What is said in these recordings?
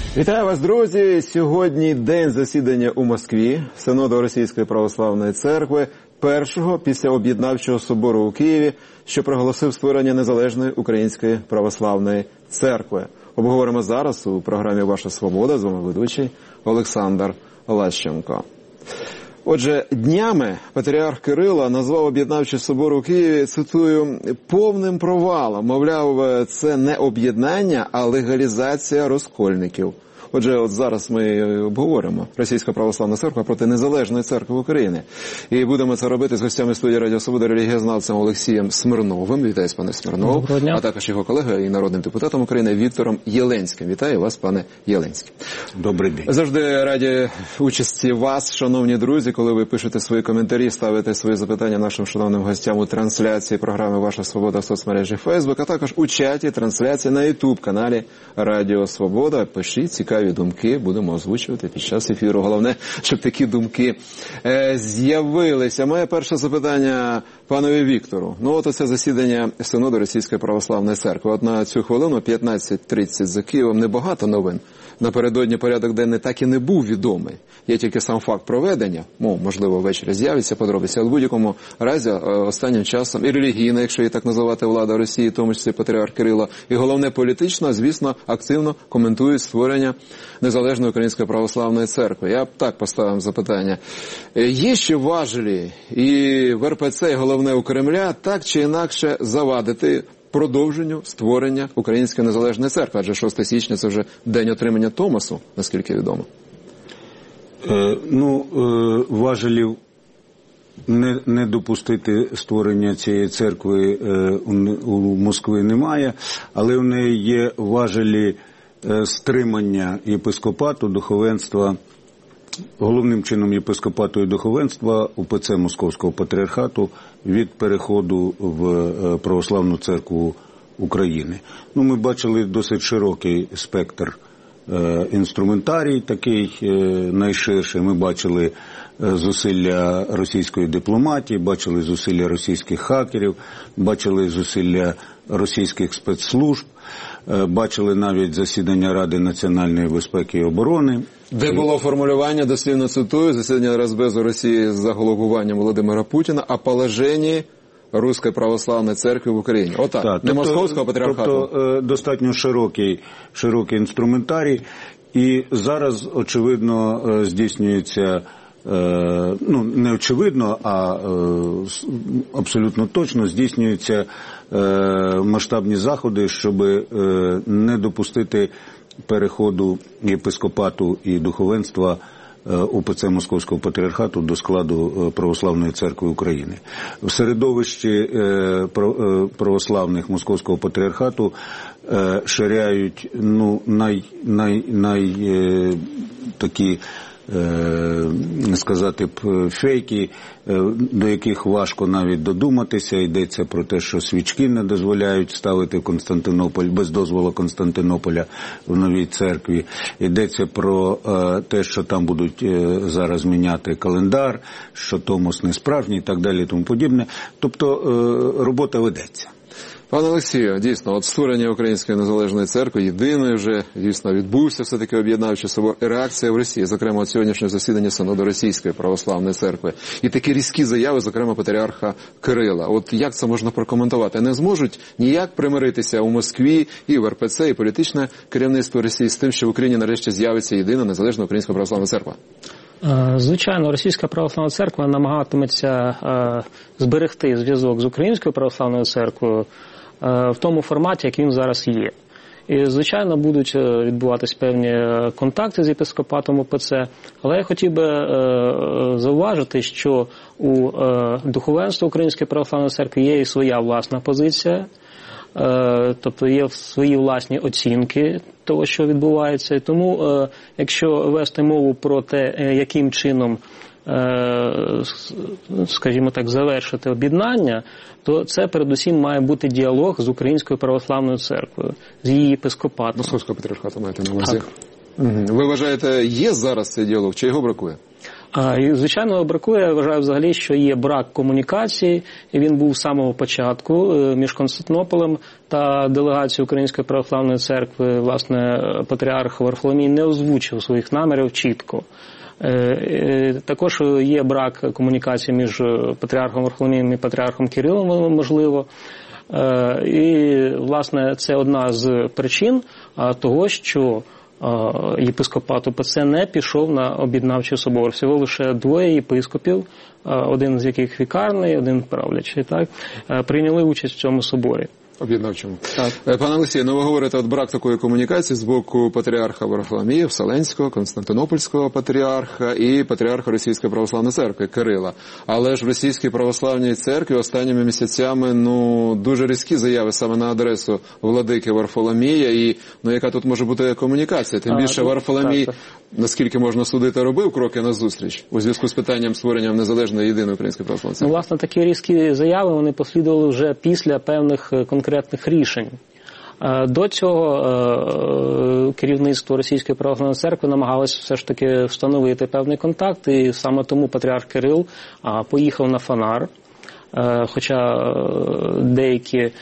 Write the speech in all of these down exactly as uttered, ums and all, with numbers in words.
Вітаю вас, друзі! Сьогодні день засідання у Москві Синоду Російської Православної Церкви, першого після об'єднавчого собору у Києві, що проголосив створення незалежної Української Православної Церкви. Обговоримо зараз у програмі «Ваша свобода», з вами ведучий Олександр Лащенко. Отже, днями патріарх Кирило назвав об'єднавчий собор у Києві, цитую, повним провалом. Мовляв, це не об'єднання, а легалізація розкольників. Отже, от зараз ми обговоримо Російська Православна Церква проти Незалежної Церкви України. І будемо це робити з гостями студії Радіо Свобода, релігієзнавцем Олексієм Смирновим. Вітаю, пане Смирнов. А також його колегою і народним депутатом України Віктором Єленським. Вітаю вас, пане Єленський. Добрий день. Завжди раді участі вас, шановні друзі, коли ви пишете свої коментарі, ставите свої запитання нашим шановним гостям у трансляції програми «Ваша свобода» в соцмережі Facebook, а також у чаті трансляції на YouTube-каналі Радіо Свобода. Пишіть цікаві думки, будемо озвучувати під час ефіру. Головне, щоб такі думки е, з'явилися. Моє перше запитання панові Віктору. Ну, от оце засідання Синоду Російської Православної Церкви. От на цю хвилину, п'ятнадцять тридцять за Києвом, небагато новин. Напередодні порядок денний так і не був відомий. Є тільки сам факт проведення, мов, можливо, ввечері з'явиться подробиці, але в будь-якому разі останнім часом і релігійна, якщо її так називати, влада Росії, в тому числі патріарх Кирило, і головне політична, звісно, активно коментують створення Незалежної Української Православної Церкви. Я б так поставив запитання. Є ще важелі і в Ер Пе Це, і головне у Кремля, так чи інакше завадити продовженню створення Української Незалежної Церкви? Адже шостого січня – це вже день отримання Томосу, наскільки відомо. Е, ну, е, важелів не, не допустити створення цієї церкви е, у, у Москві немає, але в неї є важелі е, стримання єпископату, духовенства, головним чином єпископату і духовенства У Пе Це Московського Патріархату від переходу в Православну Церкву України. Ну, ми бачили досить широкий спектр е, інструментарій, такий е, найширший. Ми бачили е, зусилля російської дипломатії, бачили зусилля російських хакерів, бачили зусилля російських спецслужб, е, бачили навіть засідання Ради національної безпеки і оборони. Де було формулювання, дослівно цитую, засідання Радбезу Росії за головуванням Володимира Путіна о положенні Руської Православної Церкви в Україні. Отак, так, не тобто, Московського Патріархату. Тобто достатньо широкий, широкий інструментарій. І зараз, очевидно, здійснюється, ну, не очевидно, а абсолютно точно здійснюються масштабні заходи, щоб не допустити переходу єпископату і духовенства У Пе Це Московського Патріархату до складу Православної Церкви України. В середовищі православних Московського Патріархату ширяють, ну, най, най, най такі, сказати б, фейки, до яких важко навіть додуматися. Йдеться про те, що свічки не дозволяють ставити в Константинополь, без дозволу Константинополя в новій церкві. Йдеться про те, що там будуть зараз міняти календар, що Томос не справжній і так далі і тому подібне. Тобто робота ведеться. Пане Олексію, дійсно, от створення Української Незалежної Церкви, єдиної вже, дійсно, відбувся все-таки об'єднавчий собор, і реакція в Росії, зокрема, от сьогоднішнє засідання Синоду Російської Православної Церкви, і такі різкі заяви, зокрема, патріарха Кирила. От як це можна прокоментувати? Не зможуть ніяк примиритися у Москві і в Ер Пе Це, і політичне керівництво Росії з тим, що в Україні нарешті з'явиться єдина Незалежна Українська Православна Церква? Звичайно, Російська Православна Церква намагатиметься зберегти зв'язок з Українською Православною Церквою в тому форматі, як він зараз є. І, звичайно, будуть відбуватись певні контакти з єпископатом У Пе Це, але я хотів би зауважити, що у духовенства Української Православної Церкви є і своя власна позиція, тобто є свої власні оцінки того, що відбувається. І тому, якщо вести мову про те, яким чином, скажімо так, завершити об'єднання, то це передусім має бути діалог з Українською Православною Церквою, з її єпископатом. Московського патріархату маєте на увазі? Так. Ви вважаєте, є зараз цей діалог, чи його бракує? А, і, звичайно, бракує, я вважаю взагалі, що є брак комунікації, і він був з самого початку між Константинополем та делегацією Української православної церкви. Власне, патріарх Варфоломій не озвучив своїх намірів чітко. Також є брак комунікації між патріархом Варфоломієм і патріархом Кирилом, можливо. І, власне, це одна з причин того, що єпископат УПЦ не пішов на об'єднавчий собор. Всього лише двоє єпископів, один з яких вікарний, один правлячий, так, прийняли участь в цьому соборі. Об'єднавчому. Так. Пане Олексію, ну ви говорите, от брак такої комунікації з боку патріарха Варфоломія, Вселенського, Константинопольського патріарха і патріарха Російської православної церкви Кирила. Але ж в Російській православній церкві останніми місяцями, ну, дуже різкі заяви саме на адресу владики Варфоломія, і, ну, яка тут може бути комунікація? Тим більше а, Варфоломій, так, так. наскільки можна судити, робив кроки назустріч у зв'язку з питанням створення незалежної єдиної Української православної церкви? Ну, власне, такі різкі заяви, вони послідували вже після певних конкретних конкретних рішень. До цього керівництво Російської православної церкви намагалось все ж таки встановити певний контакт, і саме тому патріарх Кирил поїхав на Фанар, хоча деякі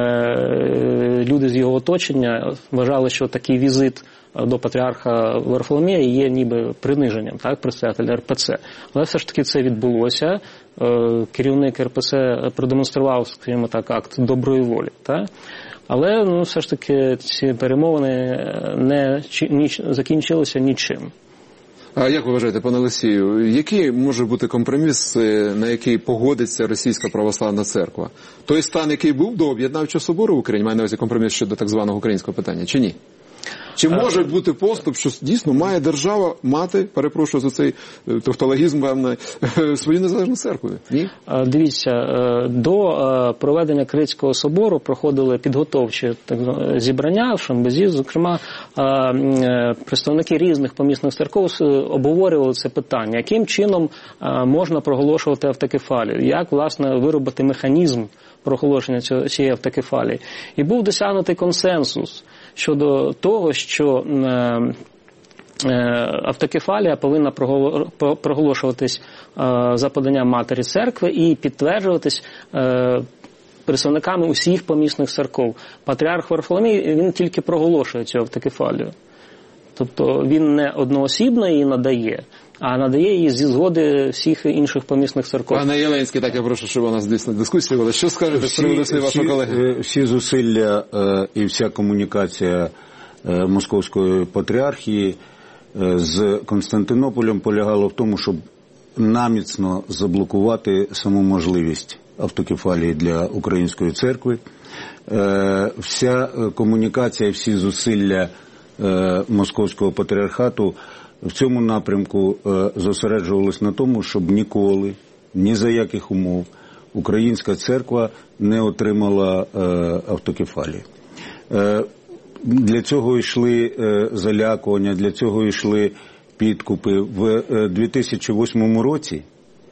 люди з його оточення вважали, що такий візит до патріарха Варфоломія є ніби приниженням, так, предстоятеля РПЦ. Але все ж таки це відбулося. Керівник РПЦ продемонстрував, скажімо так, акт доброї волі. Так? Але ну, все ж таки ці перемовини не ніч, закінчилися нічим. А як ви вважаєте, пане Олексію, який може бути компроміс, на який погодиться Російська православна церква? Той стан, який був до об'єднавчого собору в Україні, має на увазі компроміс щодо так званого українського питання, чи ні? Чи може бути поступ, що дійсно має держава мати, перепрошую за цей тавтологізм, певний, свою незалежну церкву? Ні? Дивіться, до проведення Крицького собору проходили підготовчі зібрання в Шамбезі, зокрема, представники різних помісних церков обговорювали це питання, яким чином можна проголошувати автокефалію, як, власне, виробити механізм проголошення цієї автокефалії. І був досягнутий консенсус щодо того, що автокефалія повинна проголошуватись за поданням Матері Церкви і підтверджуватись представниками усіх помісних церков. Патріарх Варфоломій, він тільки проголошує цю автокефалію. Тобто він не одноосібно її надає, а надає її зі згоди всіх інших помісних церков. Пане Єленський, так я прошу, щоб у нас дійсно дискусія була. Що скажете з приводу слів вашого колеги? Всі зусилля е, і вся комунікація е, Московської патріархії е, з Константинополем полягала в тому, щоб наміцно заблокувати саму можливість автокефалії для Української церкви. Е, вся комунікація, всі зусилля е, Московського патріархату в цьому напрямку е, зосереджувалися на тому, щоб ніколи, ні за яких умов, Українська церква не отримала е, автокефалії. Е, для цього йшли е, залякування, для цього йшли підкупи. В е, дві тисячі восьмому році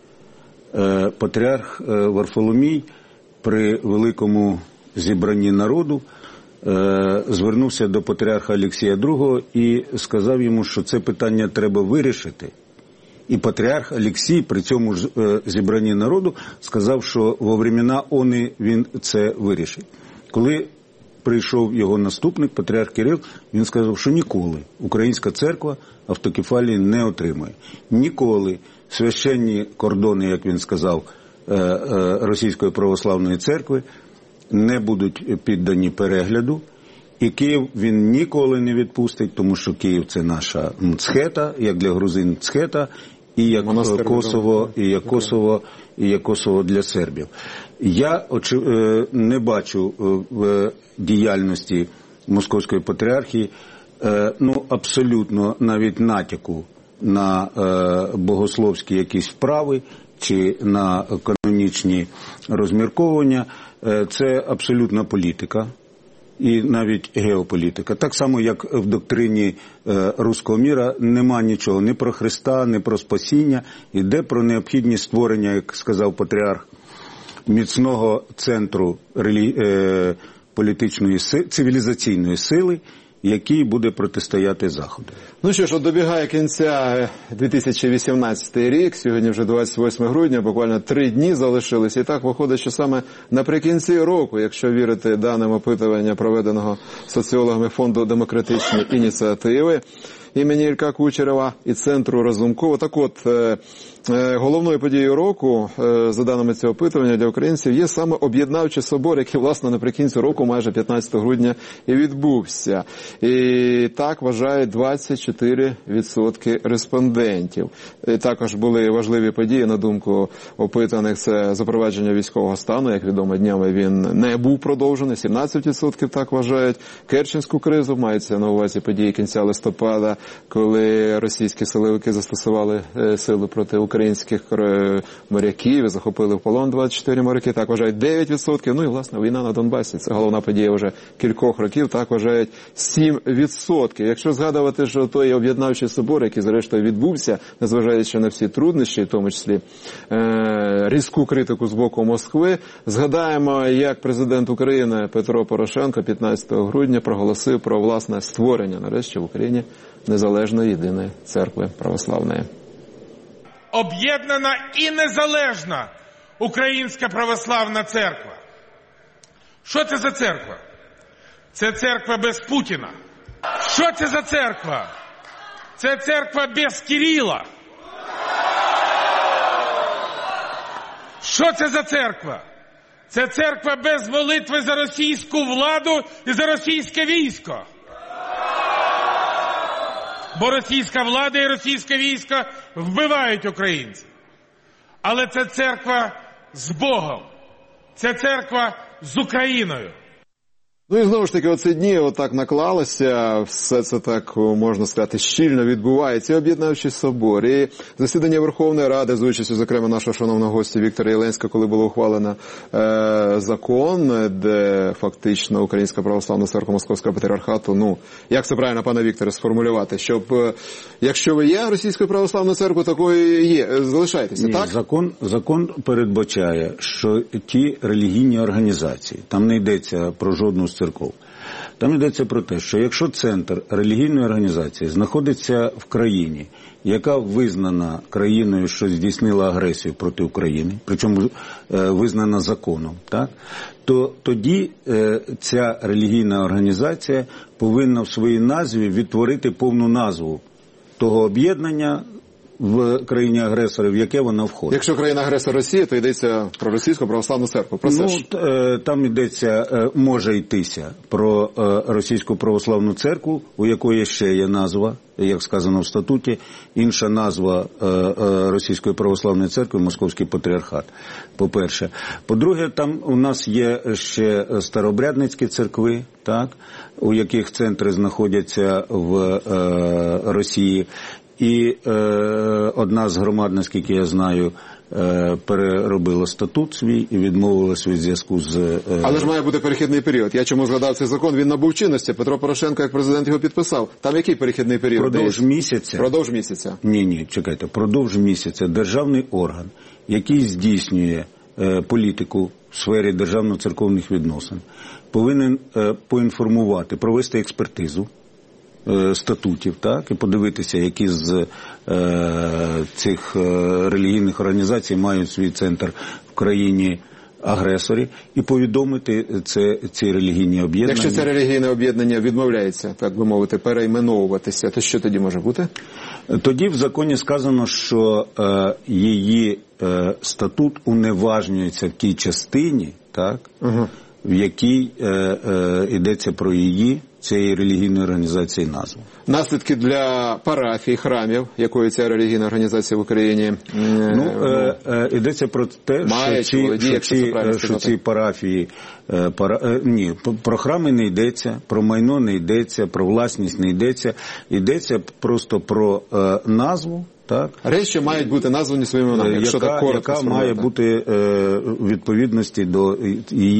е, патріарх е, Варфоломій при великому зібранні народу звернувся до патріарха Олексія другого і сказав йому, що це питання треба вирішити. І патріарх Олексій при цьому ж зібранні народу сказав, що во времена они він це вирішить. Коли прийшов його наступник, патріарх Кирил, він сказав, що ніколи Українська церква автокефалії не отримає. Ніколи священні кордони, як він сказав, Російської православної церкви не будуть піддані перегляду, і Київ він ніколи не відпустить, тому що Київ – це наша Мцхета, як для грузин Мцхета, і як Монастир, Косово, і як Косово, і як Косово для сербів. Я не бачу в діяльності Московської патріархії ну, абсолютно навіть натяку на богословські якісь вправи чи на канонічні розмірковування. Це абсолютна політика і навіть геополітика. Так само, як в доктрині руського міра нема нічого ні про Христа, ні про спасіння. Йде про необхідність створення, як сказав патріарх, міцного центру релі... політичної, цивілізаційної сили, який буде протистояти Заходу. Ну що ж, от добігає кінця дві тисячі вісімнадцятий рік, сьогодні вже двадцять восьме грудня, буквально три дні залишились. І так виходить, що саме наприкінці року, якщо вірити даним опитування, проведеного соціологами Фонду демократичні ініціативи імені Ілька Кучерєва і Центру Разумкова. Так от, головною подією року, за даними цього опитування для українців, є саме об'єднавчий собор, який, власне, наприкінці року, майже п'ятнадцятого грудня, і відбувся. І так вважають двадцять чотири відсотки респондентів. І також були важливі події, на думку опитаних, це запровадження військового стану. Як відомо, днями він не був продовжений, сімнадцять відсотків так вважають. Керченську кризу, мається на увазі події кінця листопада, коли російські силовики застосували сили проти українських моряків і захопили в полон двадцять чотири моряки, так вважають дев'ять відсотків. Ну і, власне, війна на Донбасі, це головна подія вже кількох років, так вважають сім відсотків. Якщо згадувати, що той об'єднавчий собор, який зрештою відбувся, незважаючи на всі труднощі, в тому числі е- різку критику з боку Москви, згадаємо, як президент України Петро Порошенко п'ятнадцятого грудня проголосив про, власне, створення, нарешті, в Україні незалежної єдиної церкви православної. Об'єднана і незалежна Українська православна церква. Що це за церква? Це церква без Путіна. Що це за церква? Це церква без Кирила. Що це за церква? Це церква без молитви за російську владу і за російське військо. Бо російська влада і російське військо вбивають українців. Але це церква з Богом. Це церква з Україною. Ну і знову ж таки, оці дні отак наклалося, все це так, можна сказати, щільно відбувається. І об'єднавчий собор, і засідання Верховної Ради з участю, зокрема, нашого шановного гостя Віктора Єленського, коли було ухвалено е, закон, де фактично Українська православна церква Московського патріархату, ну, як це правильно, пане Вікторе, сформулювати, щоб, е, якщо ви є Російською православною церквою, такою є, залишайтеся, Ні, так? Закон, закон передбачає, що ті релігійні організації, там не йдеться про жодну церков. Там йдеться про те, що якщо центр релігійної організації знаходиться в країні, яка визнана країною, що здійснила агресію проти України, причому е, визнана законом, так, то тоді е, ця релігійна організація повинна в своїй назві відтворити повну назву того об'єднання в країні-агресорі, в яке вона входить. Якщо країна-агресор Росія, то йдеться про Російську православну церкву. Про ну, ж. Там йдеться, може йтися про Російську православну церкву, у якої ще є назва, як сказано в статуті, інша назва Російської православної церкви – Московський патріархат, по-перше. По-друге, там у нас є ще старообрядницькі церкви, так, у яких центри знаходяться в Росії. І е, одна з громад, наскільки я знаю, е, переробила статут свій і відмовилась від зв'язку з... Е... Але ж має бути перехідний період. Я чому згадав цей закон? Він набув чинності. Петро Порошенко, як президент, його підписав. Там який перехідний період? Продовж місяця. Продовж місяця. Ні, ні, чекайте. Продовж місяця державний орган, який здійснює е, політику в сфері державно-церковних відносин, повинен е, поінформувати, провести експертизу статутів, так, і подивитися, які з е, цих е, релігійних організацій мають свій центр в країні-агресорі, і повідомити це, ці релігійні об'єднання. Якщо це релігійне об'єднання відмовляється, так би мовити, перейменовуватися, то що тоді може бути? Тоді в законі сказано, що е, її е, статут уневажнюється в тій частині, так, угу. в якій е, е, йдеться про її, цієї релігійної організації назву. Наслідки для парафій, храмів, якої ця релігійна організація в Україні? Ну, е, е, йдеться про те, має, що, ці, володіє, що, ці, що ці парафії, е, пара, е, ні, про храми не йдеться, про майно не йдеться, про власність не йдеться, йдеться просто про е, назву. Так. Речі мають бути названі своїми іменами, якщо яка, так коротко яка має бути е, відповідності до її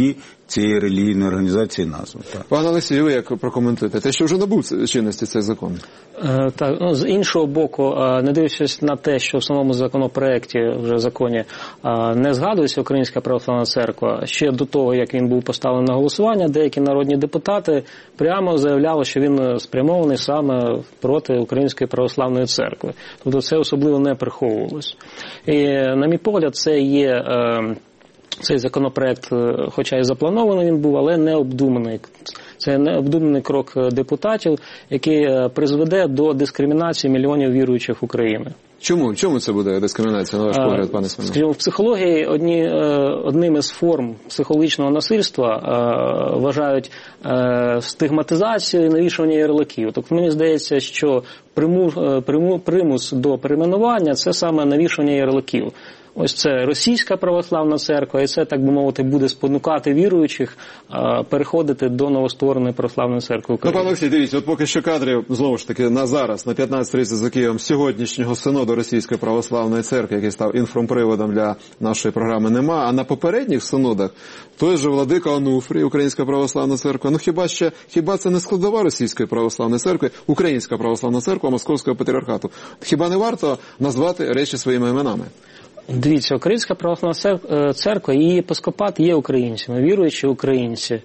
цієї релігійної організації назву. Так. Пане Олексію, ви як прокоментуєте? Те, що вже набув чинності цей закон? Е, так, ну, з іншого боку, е, не дивлячись на те, що в самому законопроекті, вже в законі, е, не згадується Українська Православна Церква, ще до того, як він був поставлений на голосування, деякі народні депутати прямо заявляли, що він спрямований саме проти Української Православної Церкви. Тобто це особливо не приховувалось. І, на мій погляд, це є... Е, Цей законопроект, хоча і запланований він був, але не обдуманий. Це не обдуманий крок депутатів, який призведе до дискримінації мільйонів віруючих України. Чому? Чому це буде дискримінація, на ваш погляд, пане Семене? Скажімо, в психології одні, одним із форм психологічного насильства вважають стигматизацію і навішування ярликів. Тобто мені здається, що примус, примус до перейменування – це саме навішування ярликів. Ось це Російська Православна Церква, і це, так би мовити, буде спонукати віруючих а, переходити до новоствореної Православної Церкви України. Ну, пане Олексій, дивіться, от поки що кадрів, знову ж таки, на зараз, на п'ятнадцять тридцять за Києвом, сьогоднішнього синоду Російської Православної Церкви, який став інформприводом для нашої програми, нема, а на попередніх синодах той же владика Онуфрій, Українська Православна Церква, ну хіба ще, хіба це не складова Російської Православної Церкви, Українська Православна Церква Московського Патріархату? Хіба не варто назвати речі своїми іменами? Дивіться, Українська Православна Церква, її єпископат є українцями, віруючі українці,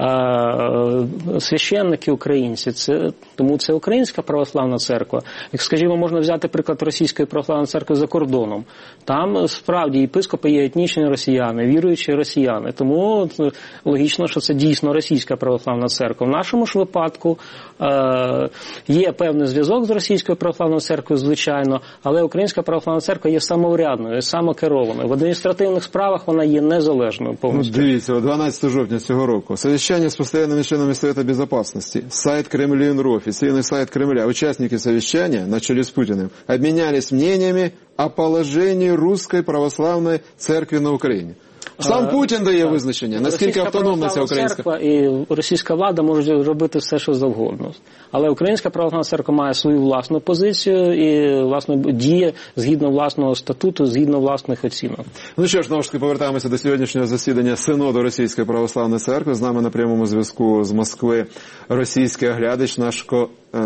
священники українці, це, тому це Українська Православна Церква. Як, скажімо, можна взяти приклад Російської Православної Церкви за кордоном. Там, справді, єпископи є етнічні росіяни, віруючі росіяни, тому логічно, що це дійсно Російська Православна Церква. В нашому ж випадку є певний зв'язок з Російською Православною Церквою, звичайно, але Українська Православна Церква є самоврядною, самокерованою. В адміністративних справах вона є незалежною повністю. Дивіться, дванадцятого жовтня цього року. Совещание с постоянными членами Совета Безопасности. Сайт Кремлин.ру, официальный сайт Кремля. Участники совещания, на челе с Путиным, обменялись мнениями о положении Русской Православной Церкви на Украине. Сам Путін дає так. визначення, наскільки автономна ця українська церква і російська влада можуть робити все, що завгодно. Але Українська Православна Церква має свою власну позицію і власне діє згідно власного статуту, згідно власних оцінок. Ну що ж, знову ж таки повертаємося до сьогоднішнього засідання Синоду Російської Православної Церкви. З нами на прямому зв'язку з Москви російський оглядач наш ко...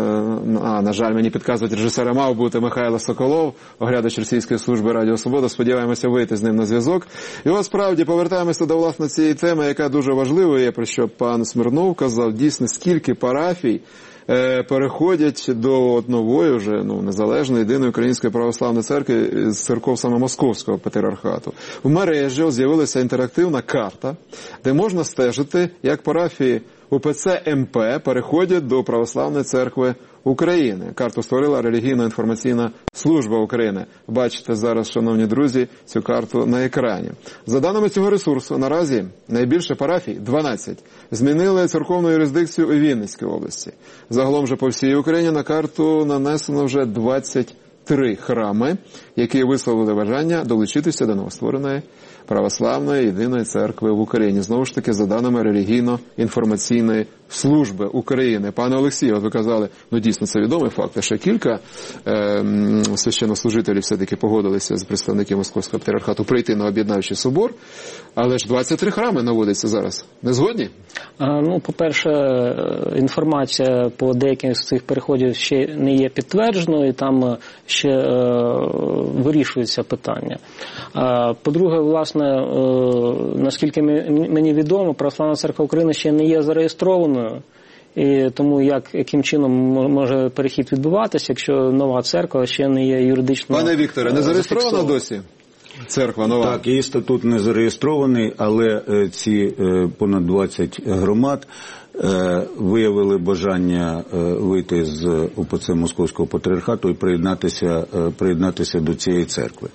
А, на жаль, мені підказують, режисера мав бути Михайло Соколов, оглядач Російської служби Радіо Свобода. Сподіваємося вийти з ним на зв'язок. І от справді повертаємося до, власне, цієї теми, яка дуже важлива є, про що пан Смирнов казав. Дійсно, скільки парафій е, переходять до от нової вже, ну, незалежної, єдиної Української Православної Церкви з церков саме Московського Патріархату. В мережі з'явилася інтерактивна карта, де можна стежити, як парафії УПЦ МП переходять до Православної Церкви України. Карту створила релігійно-інформаційна служба України. Бачите зараз, шановні друзі, цю карту на екрані. За даними цього ресурсу, наразі найбільше парафій, дванадцять, змінили церковну юрисдикцію у Вінницькій області. Загалом же по всій Україні на карту нанесено вже двадцять три храми, які висловили бажання долучитися до новоствореної Православної єдиної церкви в Україні. Знову ж таки, за даними релігійно-інформаційної служби України. Пане Олексію, от ви казали, ну дійсно це відомий факт, що кілька е, священнослужителів все-таки погодилися з представників Московського Патріархату прийти на об'єднавчий собор, але ж двадцять три храми наводиться зараз. Не згодні? А, ну, по-перше, інформація по деяких з цих переходів ще не є підтвердженою, і там ще е, вирішується питання. А, по-друге, власне, е, наскільки мені відомо, Православна Церква України ще не є зареєстрованою. І тому як, яким чином може перехід відбуватися, якщо нова церква ще не є юридично... Пане Вікторе, не зареєстрована досі церква нова? Так, її статут не зареєстрований, але ці понад двадцять громад виявили бажання вийти з УПЦ Московського Патріархату і приєднатися, приєднатися до цієї церкви.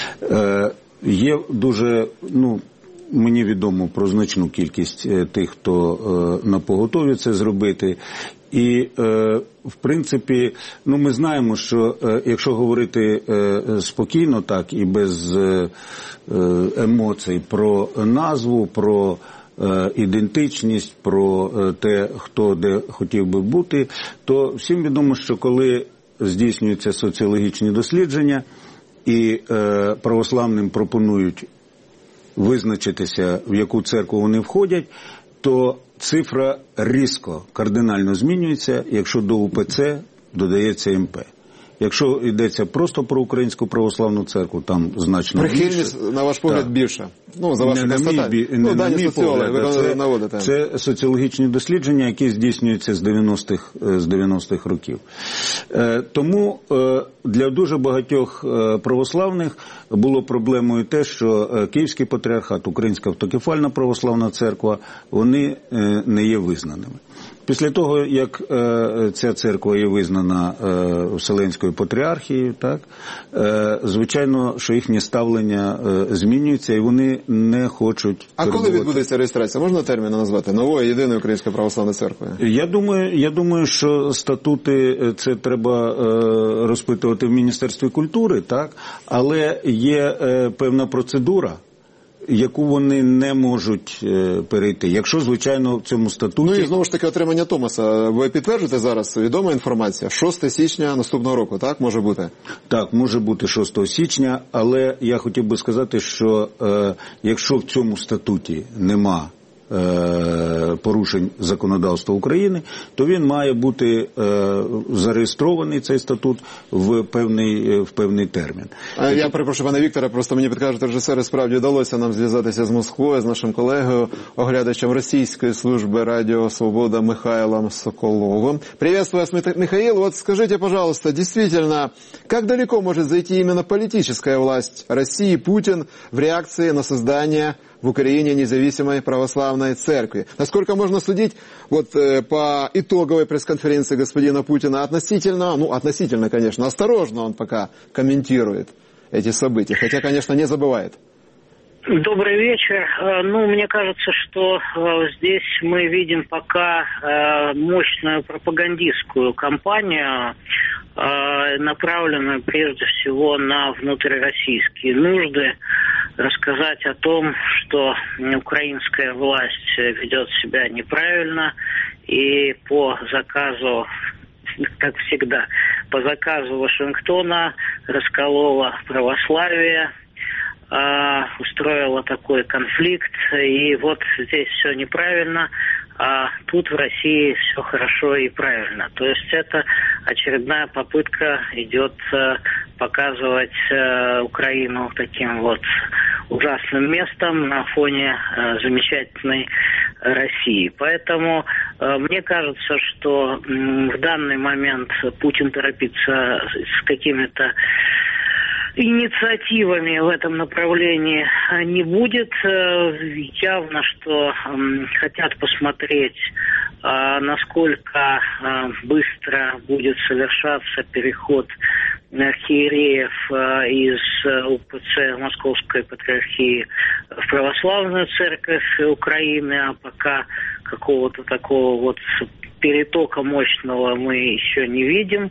Є дуже, ну, мені відомо про значну кількість тих, хто е, напоготові це зробити. І, е, в принципі, ну, ми знаємо, що е, якщо говорити е, спокійно так і без е, емоцій про назву, про е, ідентичність, про е, те, хто де хотів би бути, то всім відомо, що коли здійснюються соціологічні дослідження і е, православним пропонують визначитися, в яку церкву вони входять, то цифра різко, кардинально змінюється, якщо до У Пе Це додається Ем Пе. Якщо йдеться просто про Українську православну церкву, там значно більше. Прихильність, на ваш погляд, так. більша. Ну, за вашу констатацію. Ну, дані соціологи, ви наводите. Це соціологічні дослідження, які здійснюються з дев'яностих, з дев'яностих років. Е, тому е, для дуже багатьох е, православних було проблемою те, що е, Київський патріархат, Українська автокефальна православна церква, вони е, не є визнаними. Після того, як е, ця церква є визнана е, Вселенською патріархією, так, е, звичайно, що їхнє ставлення е, змінюється, і вони не хочуть... А перебувати. коли відбудеться реєстрація? Можна терміни назвати? Нової, єдиної Української православної церкви? Я думаю, я думаю, що статути це треба е, розпитувати в Міністерстві культури, так, але є е, певна процедура, яку вони не можуть е, перейти. Якщо, звичайно, в цьому статуті... Ну і знову ж таки отримання Томаса. Ви підтверджуєте зараз, відома інформація? шостого січня наступного року, так, може бути? Так, може бути шостого січня, але я хотів би сказати, що е, якщо в цьому статуті нема е, порушень законодавства України, то він має бути е, зареєстрований, цей статут, в певний, в певний термін. А я перепрошую, пане Вікторе, просто мені підкажуть режисери, справді вдалося нам зв'язатися з Москвою, з нашим колегою, оглядачем російської служби Радио Свобода Михаилом Соколовым. Приветствую вас, Михаил. Вот скажите, пожалуйста, действительно, как далеко может зайти именно политическая власть России, Путин, в реакции на создание в Украине независимой православной церкви? Насколько можно судить вот э, по итоговой пресс-конференции господина Путина относительно, ну, относительно, конечно, осторожно он пока комментирует эти события, хотя, конечно, не забывает. Добрый вечер. Ну, мне кажется, что здесь мы видим пока мощную пропагандистскую кампанию, направленную прежде всего на внутрироссийские нужды, рассказать о том, что украинская власть ведет себя неправильно и по заказу, как всегда, по заказу Вашингтона расколола православие, устроила такой конфликт, и вот здесь все неправильно, а тут в России все хорошо и правильно. То есть это очередная попытка идет показывать Украину таким вот ужасным местом на фоне замечательной России. Поэтому мне кажется, что в данный момент Путин торопится с какими-то инициативами в этом направлении не будет. Явно, что хотят посмотреть, насколько быстро будет совершаться переход архиереев из У Пе Це Московской Патриархии в Православную Церковь Украины, а пока какого-то такого вот перетока мощного мы еще не видим.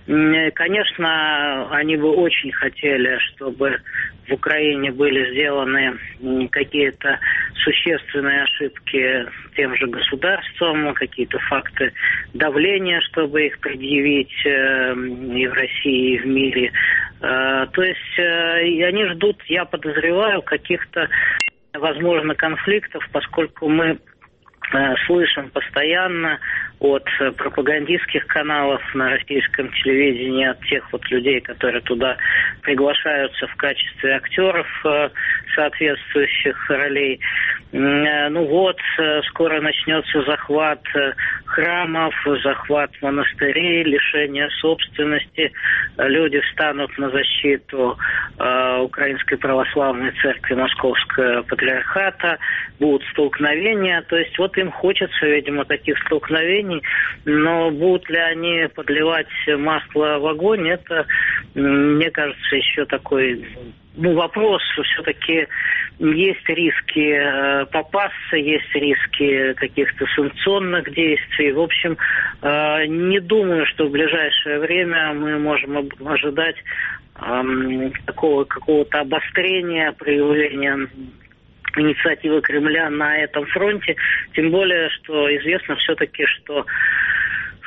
Конечно, они бы очень хотели, чтобы в Украине были сделаны какие-то существенные ошибки тем же государством, какие-то факты давления, чтобы их предъявить и в России, и в мире. То есть они ждут, я подозреваю, каких-то, возможно, конфликтов, поскольку мы слышим постоянно от пропагандистских каналов на российском телевидении, от тех вот людей, которые туда приглашаются в качестве актеров соответствующих ролей. Ну вот, скоро начнется захват храмов, захват монастырей, лишение собственности. Люди встанут на защиту Украинской Православной Церкви Московского Патриархата, будут столкновения. То есть вот им хочется, видимо, таких столкновений, но будут ли они подливать масло в огонь, это, мне кажется, еще такой... Ну, вопрос, все-таки есть риски э, попасться, есть риски каких-то санкционных действий. В общем, э, не думаю, что в ближайшее время мы можем ожидать э, такого какого-то обострения, проявления инициативы Кремля на этом фронте. Тем более, что известно все-таки, что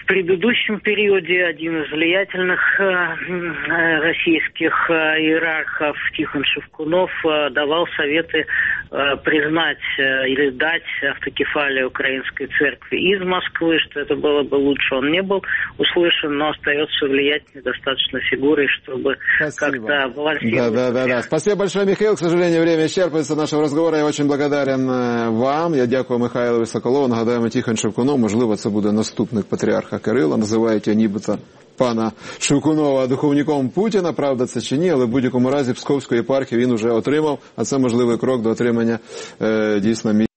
в предыдущем периоде один из влиятельных российских иерархов, Тихон Шевкунов, давал советы признать или дать автокефалию Украинской церкви из Москвы, что это было бы лучше. Он не был услышан, но остается влиятельной достаточно фигурой, чтобы Спасибо. как-то балансировать. Да, да, да, да. Спасибо большое, Михаил. К сожалению, время исчерпывается нашего разговора. Я очень благодарен вам. Я дякую Михайлові Соколову. Нагадаємо, Тихон Шевкунов, можливо, це буде наступник патріарха Кирила. Називають його нібито пана Шевкунова духовником Путіна. Правда це чи ні, але в будь-якому разі Псковську єпархію він уже отримав, а це можливий крок до отримання е, дійсно